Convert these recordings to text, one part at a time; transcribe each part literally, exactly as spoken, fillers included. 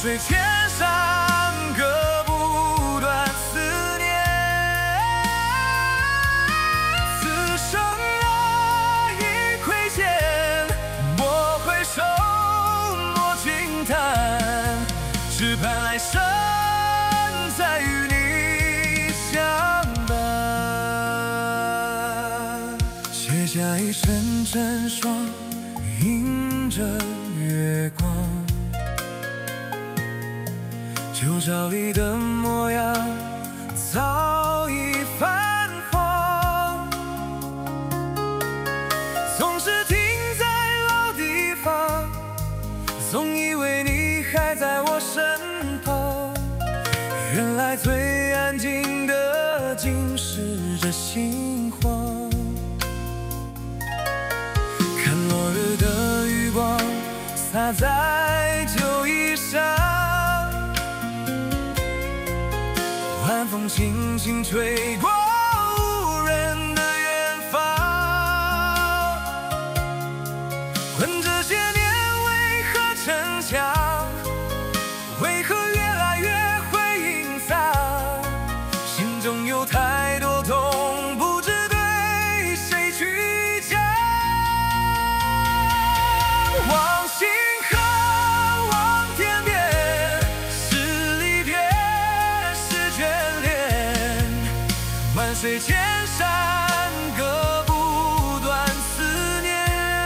水千山割不断思念。此生啊已亏欠，莫回首，莫轻叹，只盼来生再与你相伴。写下一阵阵霜，映着月光，旧照里的模样早已泛黄，总是停在老地方，总以为你还在我身旁，原来最安静的竟是这心慌。看落日的余光洒在旧衣上，晚风轻轻吹过无人的远方，问这些年为何逞强，为何越来越会隐藏，心中有太多痛不知对谁去讲。往星河望天边，是离别是眷恋，万水千山割不断思念。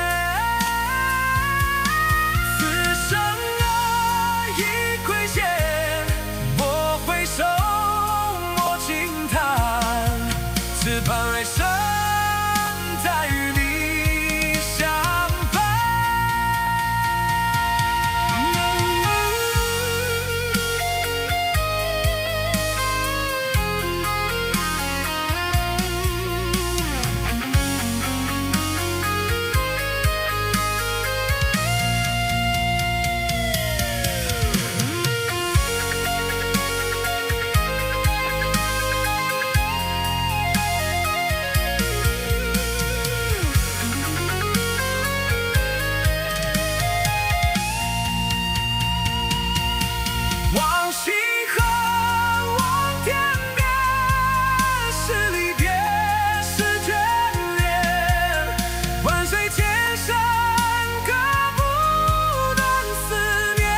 此生啊已亏欠，莫回首，莫轻叹，只盼来生再与你相伴。往星河望天边，是离别是眷恋，万水千山割不断思念。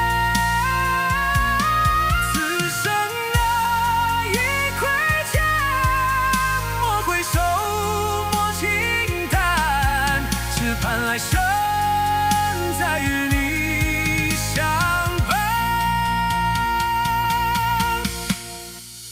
此生啊已亏欠，莫回首，莫轻叹，只盼来生再与你